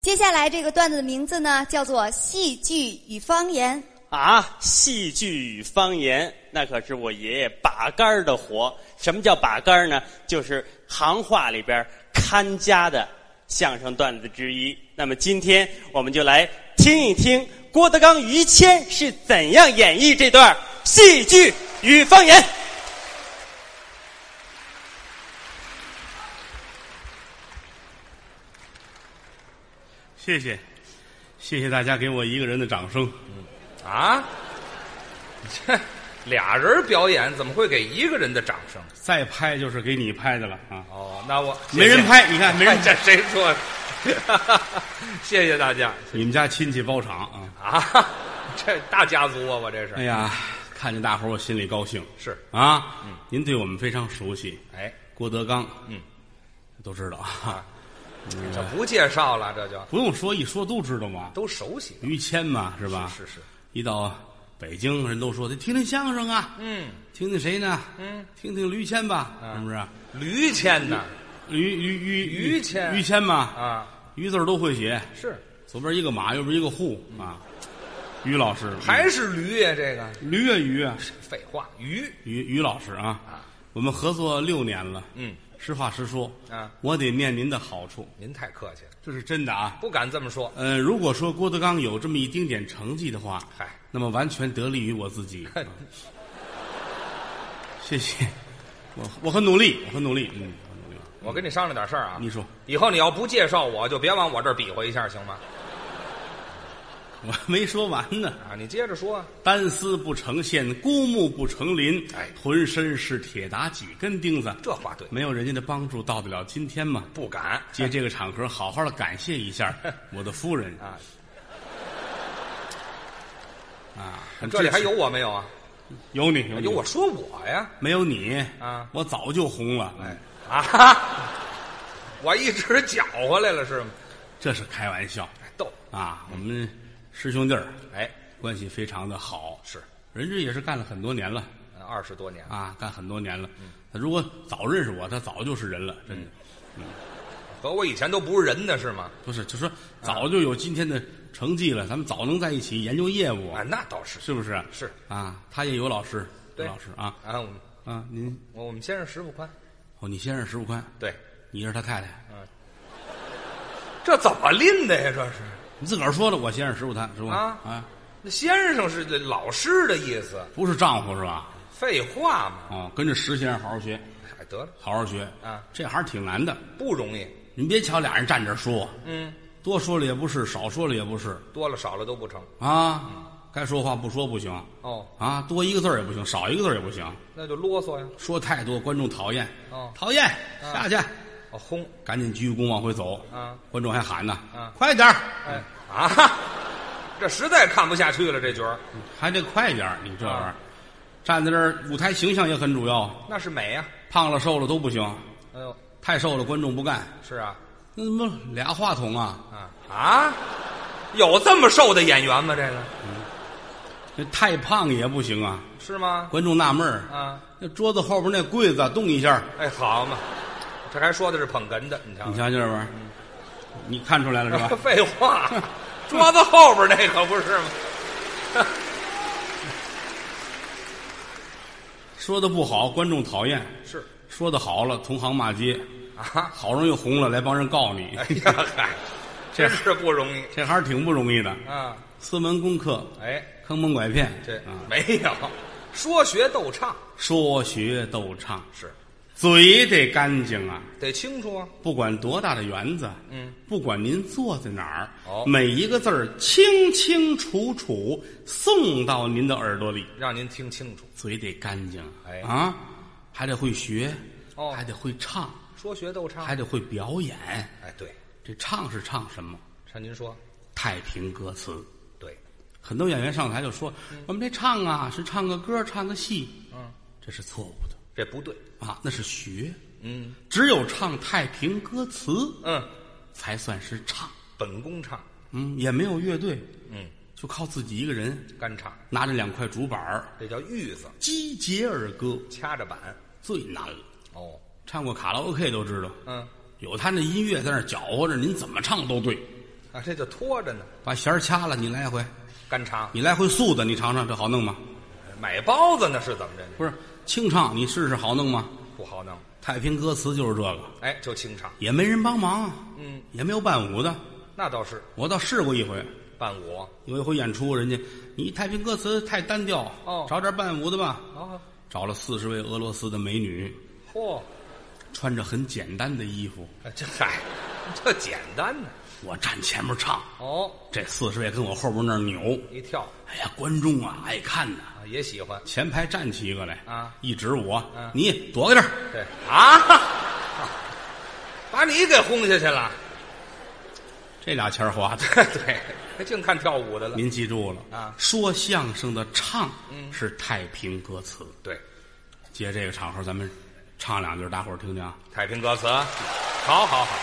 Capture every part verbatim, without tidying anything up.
接下来这个段子的名字呢，叫做《戏剧与方言》 啊。戏剧与方言，那可是我爷爷把杆的活。什么叫把杆呢？就是行话里边看家的相声段子之一。那么今天我们就来听一听郭德纲、于谦是怎样演绎这段戏剧与方言。 谢谢，谢谢大家给我一个人的掌声。 嗯、啊，这俩人表演怎么会给一个人的掌声？ 再拍就是给你拍的了啊！ 哦，那我没人拍，你看没人， 这谁说的？谢谢大家。 你们家亲戚包场啊？ 啊，这大家族啊，我这是。 哎呀，看见大伙儿我心里高兴。 是啊， 嗯， 您对我们非常熟悉。 哎， 郭德纲， 嗯， 都知道啊。嗯、这不介绍了，这就不用说，一说都知道嘛， 都熟悉。 于谦嘛，是吧？ 是是是。 一到北京，人都说得听听相声啊， 嗯， 听听谁呢？ 嗯， 听听于谦吧， 啊、 是不是？ 于谦呢？ 于于于于谦， 于谦嘛， 啊， 于字都会写， 是左边一个马，右边一个户啊。于老师还是驴呀、啊？这个驴啊鱼啊？ 废话，于于于老师啊， 啊， 我们合作六年了， 嗯。 实话实说啊， 我得念您的好处。 您太客气了， 这是真的啊， 不敢这么说。 呃，如果说郭德纲有这么一丁点成绩的话， 嗨， 那么完全得力于我自己。啊、谢谢，我我很努力，我很努力，嗯，我很努力。 我跟你商量点事儿啊， 你说， 以后你要不介绍我，就别往我这儿比划一下，行吗？ 我没说完呢啊！你接着说。 单丝不成线，孤木不成林。 哎， 浑身是铁打几根钉子。 这话对， 没有人家的帮助，到得了今天吗？ 不敢。 借这个场合，好好的感谢一下我的夫人啊啊！ 这里还有我没有啊？ 有你，有你有我说我呀？ 没有你啊， 我早就红了。 哎啊，我一直搅和来了是吗？ 这是开玩笑， 逗啊！我们师兄弟儿， 哎， 关系非常的好。 是， 人家也是干了很多年了， 二十多年啊，干很多年了。 嗯， 他如果早认识我，他早就是人了，真的。 嗯，和我以前都不是人呢，是吗？ 不是，就说早就有今天的成绩了，咱们早能在一起研究业务啊，那倒是， 是不是？ 是啊，他也有老师，有对老师啊啊，我们啊，您我我们先生石富宽， 哦，你先生石富宽， 对， 你是他太太， 嗯，这怎么拎的呀？这是。 你自个儿说的，我先生石富宽是吧？ 啊啊， 那先生是老师的意思， 不是丈夫是吧？ 废话嘛。 哦，跟着石先生好好学， 哎，得了， 好好学啊， 这行挺难的， 不容易。 您别瞧俩人站这说， 嗯， 多说了也不是，少说了也不是， 多了少了都不成啊。该说话不说不行。 哦， 啊，多一个字儿也不行，少一个字儿也不行， 那就啰嗦呀。 说太多观众讨厌。 哦， 讨厌，下去。 哦，轰， 赶紧鞠躬往回走。 啊， 观众还喊呢。 啊， 快点儿！ 哎啊，这实在看不下去了，这角儿还得快点儿，你这玩意儿， 啊站在这儿，舞台形象也很主要。 那是美呀。 胖了瘦了都不行， 哎呦， 太瘦了观众不干。 是啊， 那怎么俩话筒啊？ 啊啊，有这么瘦的演员吗？这个这太胖也不行啊， 是吗？ 观众纳闷儿啊， 那桌子后边那柜子动一下， 哎，好嘛，这还说的是捧哏的，你瞧， 你瞧这玩意儿，你看出来了是吧？ 废话，桌子后边那可不是吗？ 说的不好，观众讨厌； 是说的好了，同行骂街。 啊， 好容易红了，来帮人告你。 哎呀嗨，真是不容易这行挺不容易的啊！ 四门功课， 哎， 坑蒙拐骗， 这、 啊、 没有，说学逗唱， 说学逗唱是， 嘴得干净啊， 得清楚啊。 不管多大的园子， 嗯， 不管您坐在哪儿， 哦， 每一个字儿清清楚楚送到您的耳朵里， 让您听清楚。 嘴得干净， 哎啊，还得会学， 哦， 还得会唱， 说学逗唱， 还得会表演。 哎，对， 这唱是唱什么？ 像您说， 太平歌词。 对， 很多演员上台就说：“嗯、我们这唱啊，是唱个歌，唱个戏。” 嗯， 这是错误的， 这不对啊，那是学。 嗯， 只有唱太平歌词， 嗯， 才算是唱， 本宫唱。 嗯，也没有乐队， 嗯， 就靠自己一个人干唱， 拿着两块竹板儿， 这叫玉子， 击节而歌， 掐着板， 最难了。 哦， 唱过卡拉 OK 都知道， 嗯， 有他那音乐在那儿搅和着，您怎么唱都对。 啊，这就拖着呢。 把弦儿掐了，你来回， 干唱， 你来回素的，你尝尝，这好弄吗？ 买包子那是怎么着？ 不是清唱，你试试好弄吗？ 不好弄。 太平歌词就是这个， 哎，就清唱， 也没人帮忙， 嗯， 也没有伴舞的。 那倒是我倒试过一回， 伴舞。 有一回演出，人家你太平歌词太单调， 哦， 找点伴舞的吧。 哦， 找了四十位俄罗斯的美女， 嚯， 穿着很简单的衣服， 这嗨，这简单呢。 我站前面唱， 哦， 这四十位跟我后边那儿扭一跳， 哎呀，观众啊爱看呐， 啊也喜欢。 前排站起一个来啊， 一指我， 嗯、 你躲在这儿。 对啊，把你给轰下去了。 这俩钱花的， 对，他净看跳舞的了。 您记住了啊， 说相声的唱， 嗯， 是太平歌词。 对， 借这个场合，咱们唱两句，大伙儿听听啊。 太平歌词，好好好。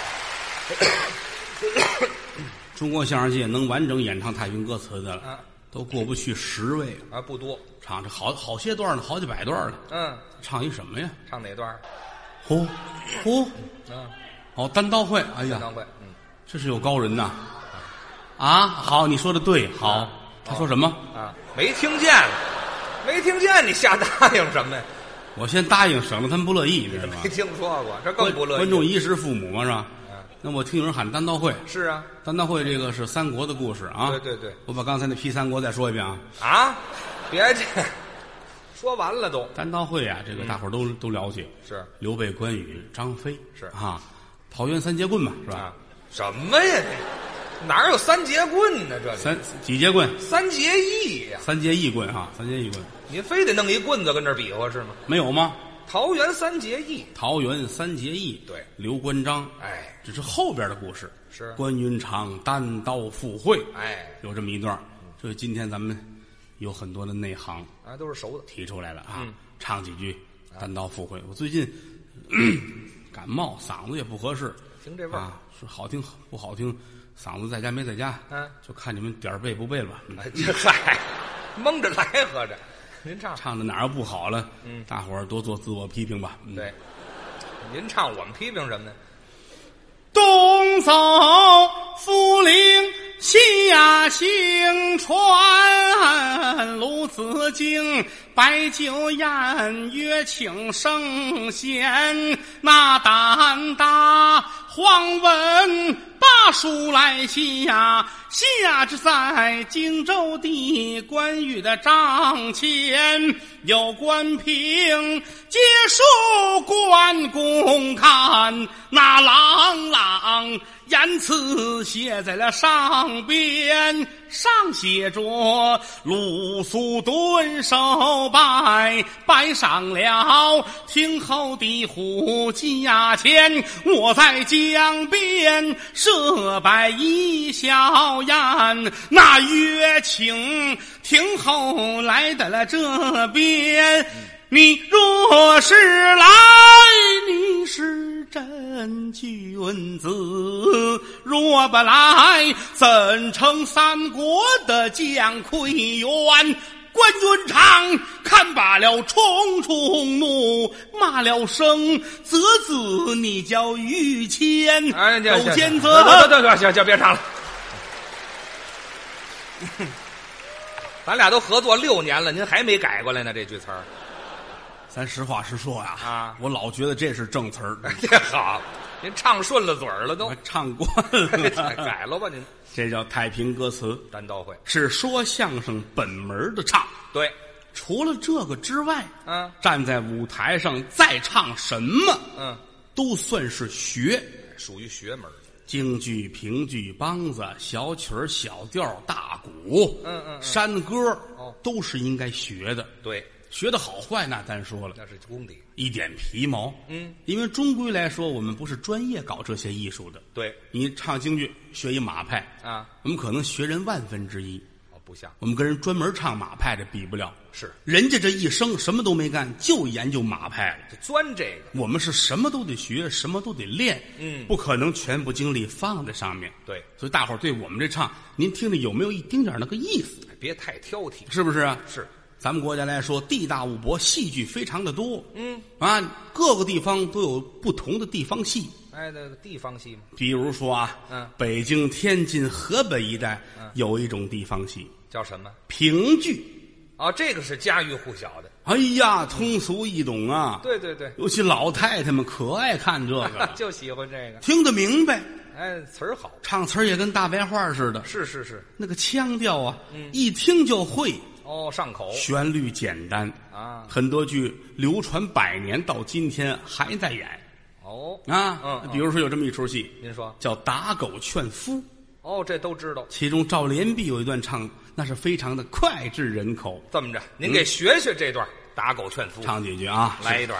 中国相声界能完整演唱太平歌词的了， 啊， 都过不去十位啊，不多。 唱这好好些段呢，好几百段呢。 嗯， 唱一什么呀？ 唱哪段？ 呼呼， 嗯， 哦，单刀会。哎呀， 单刀会，嗯， 这是有高人呐。啊，好，你说的对，好。 啊、 他说什么？ 啊，没听见，没听见，你瞎答应什么呀？ 我先答应，省得他们不乐意，知道吗？ 没听说过，这更不乐意。 观众衣食父母嘛，是吧？ 嗯， 那我听有人喊单刀会。 是啊， 单刀会这个是三国的故事啊。 对对对， 我把刚才那批三国再说一遍啊。 啊，别这说完了都。 单刀会啊，这个大伙儿都、嗯、都了解。 是刘备、关羽、张飞是啊，桃园三节棍嘛，是吧？ 啊、什么呀？这哪有三节棍呢？这里三几节棍？ 三节义呀、啊！ 三节义棍啊，三节义棍。 你非得弄一棍子跟这比划是吗？ 没有吗？ 桃园三结义， 桃园三结义， 对， 刘关张， 哎， 这是后边的故事。 是关云长单刀赴会， 哎， 有这么一段。所以今天咱们有很多的内行啊，都是熟的， 提出来了啊， 嗯、 唱几句单刀赴会。我最近感冒，嗓子也不合适， 听这味儿啊，是好听不好听，嗓子在家没在家， 嗯， 就看你们点儿背不背了吧。 哎，这嗨，蒙着来合着。您唱唱的哪儿不好了？ 嗯， 大伙儿多做自我批评吧。嗯、 对，您唱我们批评什么呢？ 东走福陵下行船，鲁子敬摆酒宴，乐请圣贤。那胆大黄文把书来下，下至在荆州地关羽的帐前，有关平接书关公看，那朗朗言辞写在了上边，上写着鲁肃顿首拜，拜上了听候的虎驾前，我在江边设摆一小宴，那乐请听候来到了这边，你若是来，你是真君子；若不来，怎成三国的将魁元？关云长看罢了，冲冲怒，骂了声：“啧啧，你叫于谦， 哎， 窦奸贼！” 得得得，行行，别唱了。咱俩都合作六年了，您还没改过来呢？这句词儿， 咱实话实说呀， 啊， 我老觉得这是正词儿。 这好，您唱顺了嘴儿了都， 我唱惯了， 改了吧您？ 这叫太平歌词， 单刀会是说相声本门的唱。 对， 除了这个之外， 嗯， 站在舞台上再唱什么， 嗯， 都算是学， 属于学门。 京剧、评剧、梆子、小曲儿、小调、大鼓， 嗯嗯， 山歌， 哦， 都是应该学的。 对， 学的好坏那单说了， 那是功底， 一点皮毛。 嗯， 因为终归来说，我们不是专业搞这些艺术的。 对， 你唱京剧学一马派啊， 我们可能学人万分之一。 哦，不像我们跟人专门唱马派的比不了。 是， 人家这一生什么都没干，就研究马派了， 就钻这个。 我们是什么都得学，什么都得练， 嗯， 不可能全部精力放在上面。 对， 所以大伙儿对我们这唱，您听着有没有一丁点那个意思？ 别太挑剔， 是不是啊？ 是， 咱们国家来说，地大物博，戏剧非常的多。 嗯， 啊，各个地方都有不同的地方戏。 哎，那个地方戏嘛。 比如说啊， 嗯， 北京、天津、河北一带， 嗯， 有一种地方戏叫什么？ 评剧。 哦，这个是家喻户晓的。 哎呀，通俗易懂啊！ 对对对， 尤其老太太们可爱看这个， 就喜欢这个， 听得明白。 哎，词儿好， 唱词儿也跟大白话似的。 是是是， 那个腔调啊， 嗯， 一听就会。 哦，上口。 旋律简单啊， 很多剧流传百年，到今天还在演。 哦啊， 嗯， 比如说有这么一出戏， 您说叫《打狗劝夫》。 哦，这都知道。 其中赵连璧有一段唱，那是非常的脍炙人口。 这么着，您给学学这段《打狗劝夫》， 唱几句啊， 来一段。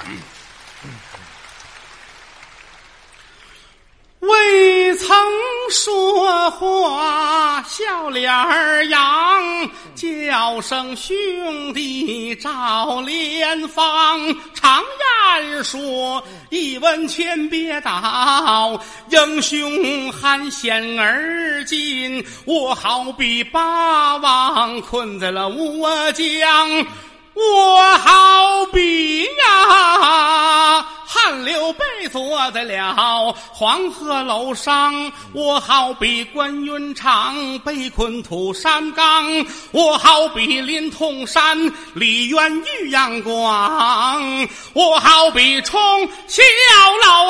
未曾说话，笑脸儿扬，叫声兄弟赵连芳。常言说，一文钱别倒，英雄汉显而今。我好比八王困在了乌江，我好比呀汉刘备坐在了黄河楼上，我好比关云长被困土山岗，我好比林通山李渊玉阳光，我好比冲小老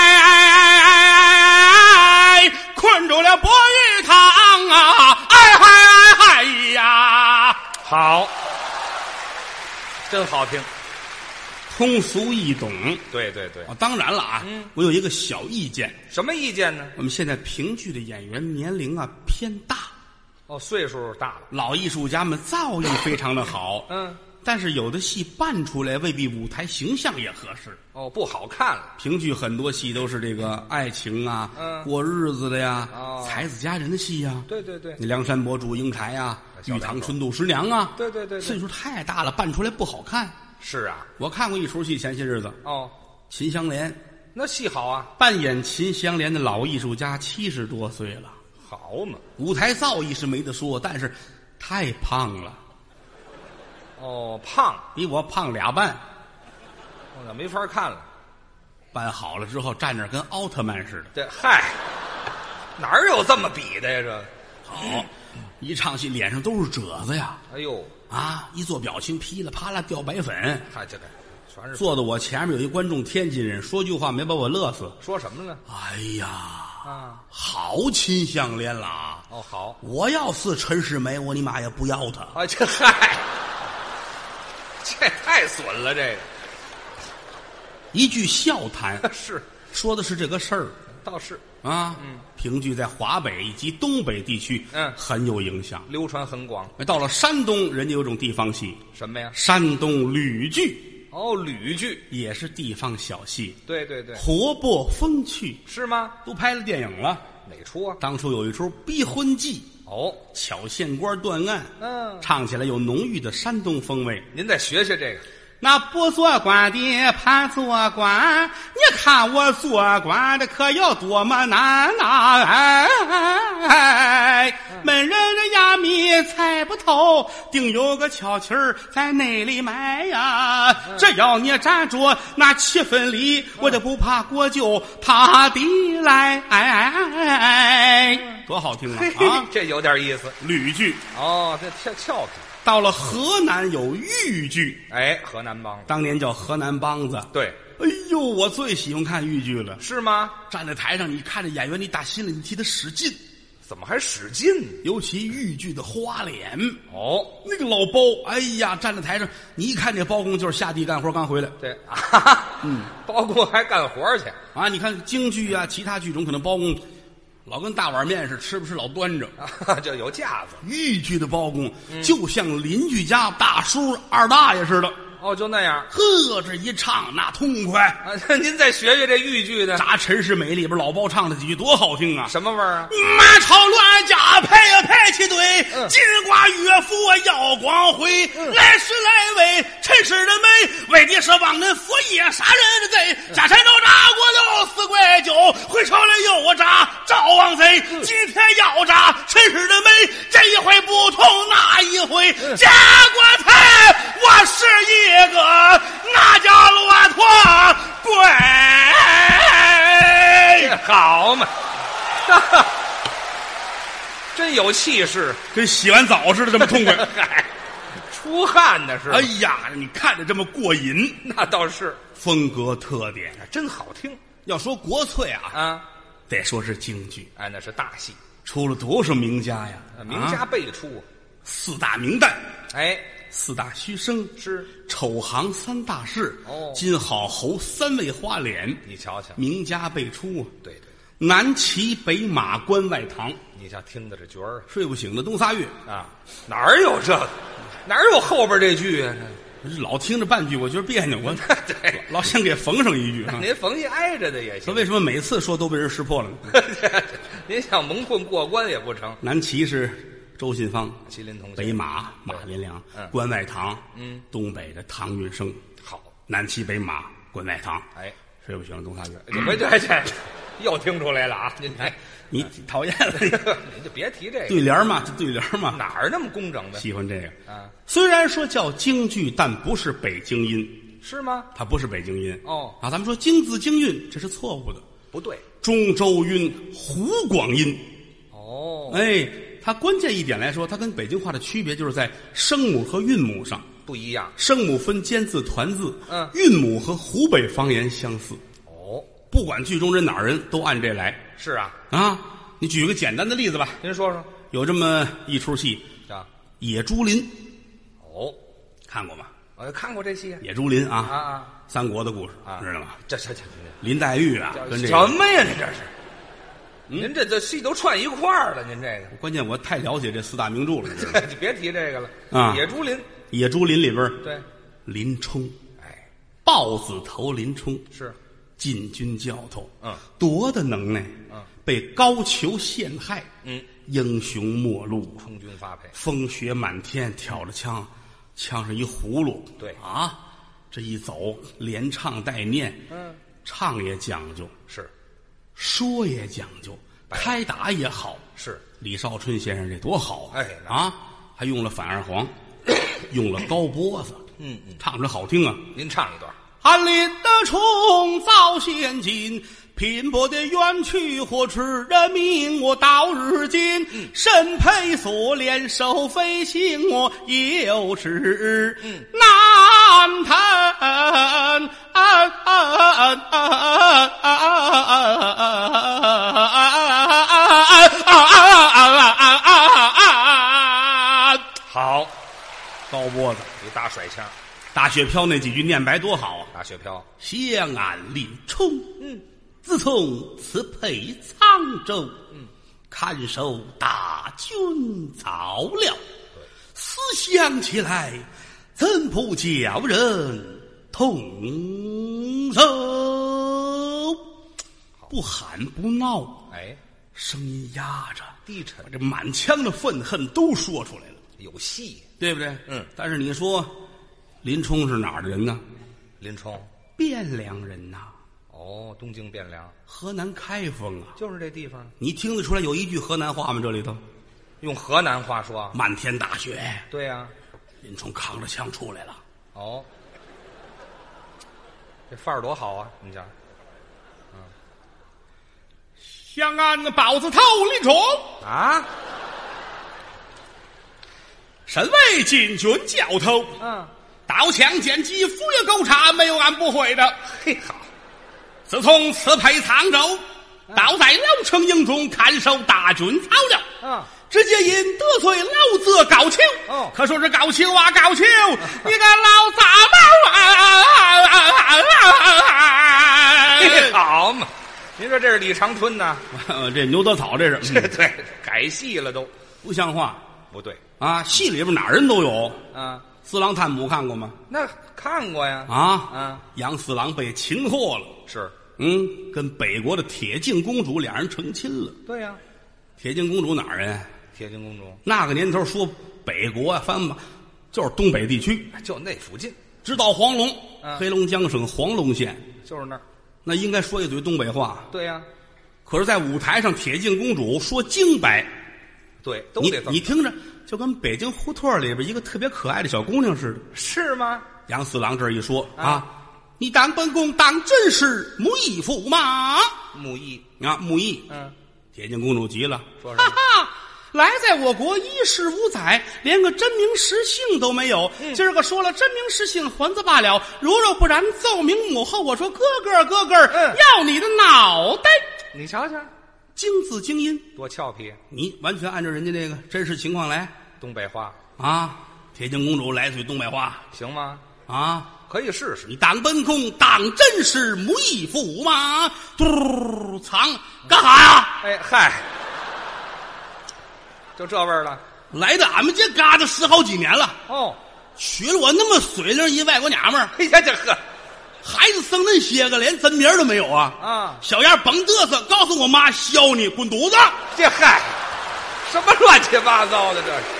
哎困住了博玉堂啊，哎嗨哎嗨呀， 好，真好听， 通俗易懂。 对对对， 啊，当然了啊， 嗯， 我有一个小意见。 什么意见呢？ 我们现在评剧的演员年龄啊偏大， 哦，岁数大了， 老艺术家们造诣非常的好， 嗯， 但是有的戏扮出来未必舞台形象也合适。 哦，不好看了。 评剧很多戏都是这个爱情啊， 嗯， 过日子的呀， 哦， 才子佳人的戏呀， 对对对， 梁山伯祝英台啊， 小玉堂春度十娘啊， 对对对对， 岁数太大了，扮出来不好看。 是啊， 我看过一出戏，前些日子， 哦， 秦香莲， 那戏好啊， 扮演秦香莲的老艺术家七十多岁了， 好嘛， 舞台造诣是没得说，但是太胖了， 哦，胖， 比我胖俩半。 我那没法看了。 扮好了之后站那儿跟奥特曼似的。 这嗨，哪儿有这么比的呀？这好，一唱戏脸上都是褶子呀， 哎呦， 啊，一做表情噼里啪啦掉白粉。 嗨，这个全是坐到我前面有一观众天津人，说句话没把我乐死。 说什么呢？ 哎呀， 啊， 好秦香莲了啊！ 哦，好， 我要是陈世美，我你妈也不要他。 啊，这嗨，这太损了，这个一句笑谈， 是说的是这个事儿倒是啊。 嗯， 评剧在华北以及东北地区， 嗯， 很有影响， 流传很广。 到了山东，人家有种地方戏， 什么呀？ 山东吕剧， 哦，吕剧也是地方小戏， 对对对， 活泼风趣， 是吗？ 都拍了电影了。 哪出啊？ 当初有一出《逼婚记》， 哦， 巧县官断案， 嗯， 唱起来有浓郁的山东风味。 您再学学这个。 那不做官的盼做官，你看我做官的可有多么难呐、啊！哎，门人的衙米猜不透，定有个巧气儿在那里埋呀。只要你站住那七分里，我就不怕国舅他的来。哎，多好听啊！啊， 这有点意思。 吕剧哦，这俏俏皮。 到了河南有豫剧， 哎，河南梆子， 当年叫河南梆子。 对， 哎呦，我最喜欢看豫剧了。 是吗？ 站在台上，你看着演员，你打心里你替他使劲。 怎么还使劲呢？ 尤其豫剧的花脸， 哦， 那个老包，哎呀，站在台上，你一看这包公就是下地干活刚回来。 对啊， 嗯， 包公还干活去啊！你看京剧啊，其他剧种可能包公老跟大碗面似的，吃不吃老端着啊，就有架子。 豫剧的包公、 嗯、 就像邻居家大叔二大爷似的。 哦，就那样。 呵，这一唱那痛快啊！您再学学这豫剧的《 炸陈世美》里边老包唱的几句多好听啊！ 什么味儿啊？ 满朝乱家排呀排起队， 嗯、 金瓜乐府耀光辉，嗯、来是来为陈氏的美，为的是忘恩负义杀人的贼。下山都炸过了四怪酒，回朝来又炸赵王贼。嗯、今天要炸陈氏的美，这一回不同那一回。嗯、家国台，我是一。这个那叫骆驼跪真有气势， 跟洗完澡似的，这么痛快。 嗨，出汗呢是吧？ 哎呀，你看着这么过瘾， 那倒是， 风格特点。 真好听要说国粹啊， 啊！ 得说是京剧， 哎，那是大戏， 出了多少名家呀？ 名家啊辈出。 四大名旦， 哎， 四大须生， 是丑行三大士， 哦金好侯三位花脸， 你瞧瞧， 名家辈出啊。 对对， 南骑北马关外堂， 你瞧听的这角儿睡不醒的东仨月， 啊，哪儿有这个？哪儿有后边这句啊？ 老听着半句，我觉得别扭，我对老想给缝上一句啊。 您缝一挨着的也行。 说为什么每次说都被人识破了呢？ 您想蒙混过关也不成。 南骑是周信芳， 麒麟同学北马马连良， 嗯关外堂， 嗯， 东北的唐运生， 好， 南骑北马关外堂， 哎， 睡不醒的东仨月。 你回去这这又听出来了啊！您哎， 你讨厌了，你你就别提这个对联嘛，这对联嘛， 哪儿那么工整的喜欢这个。 啊？ 虽然说叫京剧，但不是北京音， 是吗？ 它不是北京音哦啊。咱们说京字京韵，这是错误的。 不对中州韵、湖广音， 哦， 哎，它关键一点来说，它跟北京话的区别就是在声母和韵母上。 不一样声母分尖字、团字， 嗯韵母和湖北方言相似。 哦， 不管剧中人哪儿人，都按这来是啊， 啊。你举个简单的例子吧， 您说说有这么一出戏啊？ 《野猪林》， 哦， 看过吗？ 我看过这戏啊野猪林啊， 啊啊， 三国的故事， 啊知道吗？ 这这这林黛玉啊， 这跟这什个， 么呀？您这是，您这这戏都串一块儿了，您这个。 关键我太了解这四大名著了，你知道吗？ 你别提这个了啊野猪林， 野猪林里边， 对， 林冲， 哎， 豹子头林冲是， 禁军教头， 嗯， 多大能耐， 嗯， 被高俅陷害， 嗯， 英雄末路， 充军发配， 风雪满天，挑着枪，枪上一葫芦， 对啊，这一走连唱带念， 嗯， 唱也讲究， 是说也讲究，开打也好， 是， 李少春先生这多好啊！ 哎那啊，还用了反二黄，用了高脖子， 嗯嗯， 唱着好听啊！ 您唱一段。 翰林的冲早先进，拼搏的远去或迟人命，我到日今身配所练手飞行，我有时难谈。 好， 高脖子， 一大甩腔， 大雪飘那几句念白多好啊！ 大雪飘， 相安林冲， 嗯， 自从辞配沧州，嗯，看守大军早了，思想起来，怎不叫人痛手？不喊不闹， 哎， 声音压着， 低沉把这满腔的愤恨都说出来了， 有戏。 对不对？ 嗯。 但是你说，林冲是哪儿的人呢？ 林冲， 汴梁人呐， 哦，东京汴梁， 河南开封啊。 就是这地方。 你听得出来有一句河南话吗？这里头用河南话说， 漫天大雪， 对呀、 林冲扛着枪出来了。 哦，这范儿多好啊！你瞧， 相安的豹子头林冲， 啊， 身为禁军教头， 嗯， 刀枪剑戟斧钺钩叉，没有俺不会的。 嘿，好， 自从辞配沧州，倒在老城营中看守大军草料。 嗯， 直接因得罪老子高俅。 哦可说是高俅啊，高俅，你个老杂毛啊！ 嘿，好嘛！您说这是李长春呐？ 这牛德草，这是这对，改戏了都， 不像话不对啊！戏里边哪儿人都有。 啊。 四郎探母看过吗？ 那看过呀？ 啊， 嗯， 杨四郎被擒获了， 是， 嗯，跟北国的铁镜公主俩人成亲了。 对呀、 铁镜公主哪儿人？ 铁镜公主那个年头说北国啊，翻吧，就是东北地区， 就那附近， 直到黄龙， 嗯黑龙江省黄龙县， 就是那儿。 那应该说一嘴东北话。 对呀、 可是，在舞台上，铁镜公主说京白， 对，都你得这么你听着，就跟北京胡同里边一个特别可爱的小姑娘似的。 是吗？ 杨四郎这儿一说啊啊，你当本宫当真是木义驸马木易， 啊，木义。 嗯， 铁镜公主急了， 说什么哈哈， 来在我国一十五载，连个真名实姓都没有。 嗯、 今儿个说了真名实姓，还则罢了，如若不然，奏明母后，我说哥哥哥哥， 嗯、 要你的脑袋！ 你瞧瞧， 京字京音， 多俏皮！ 你完全按照人家这个真实情况来。 东北话啊，铁镜公主来句东北话， 行吗？ 啊， 可以试试。 你当本宫当真是母义驸马，嘟藏干啥呀？ 哎嗨，就这味儿了。 来到俺们这嘎达十好几年了。 哦， 娶了我那么水灵一外国娘们儿， 哎呀这呵， 孩子生恁些个连真名都没有啊！ 啊， 小样甭嘚瑟，告诉我妈削你滚犊子！ 这嗨，什么乱七八糟的这是？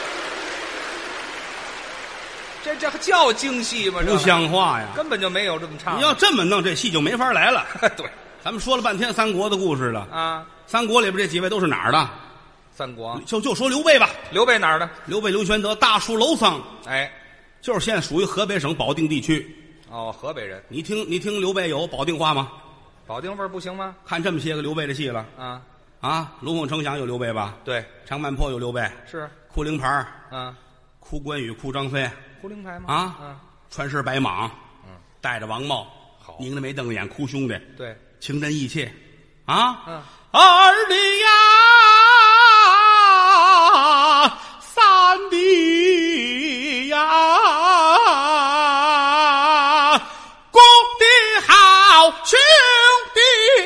这这叫京戏吗？这不像话呀！ 根本就没有这么唱。 你要这么弄，这戏就没法来了。 对， 咱们说了半天三国的故事了啊， 三国里边这几位都是哪儿的？ 三国就就说刘备吧。 刘备哪儿的？ 刘备刘玄德，大树楼桑， 哎， 就是现在属于河北省保定地区。 哦，河北人。 你听你听刘备有保定话吗？ 保定味儿不行吗？ 看这么些个刘备的戏了啊啊！龙凤呈祥有刘备吧？ 对， 长坂坡有刘备， 是哭灵牌啊， 哭关羽，哭张飞。 哭灵牌吗？ 啊， 嗯， 穿身白蟒， 嗯， 戴着王帽， 好， 拧着眉瞪着眼，哭兄弟， 对， 情真意切，啊， 嗯， 二弟呀，三弟呀，公的好兄弟。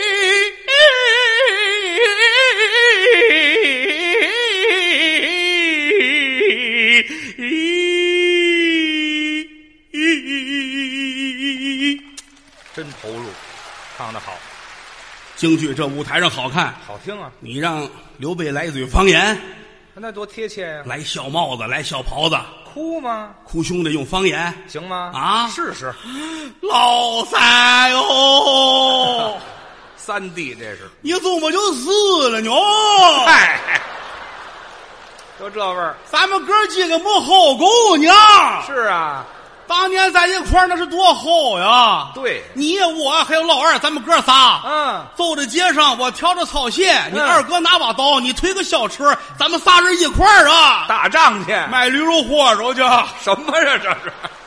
真投入，唱得好。 京剧这舞台上好看， 好听啊！ 你让刘备来一嘴方言， 那多贴切呀、啊！ 来笑帽子，来笑袍子， 哭吗？ 哭兄弟用方言行吗？ 啊， 试试。 老三哟， 三弟这是， 你怎么就死了呢？ 嗨，就这味儿。 咱们哥几个没好狗呢。 是啊。 当年在一块儿那是多好呀！ 对， 你我还有老二，咱们哥仨， 嗯， 走在街上，我挑着草鞋，你二哥拿把刀，你推个小车，咱们仨人一块儿啊， 打仗去， 卖驴肉火烧去。 什么呀？这是。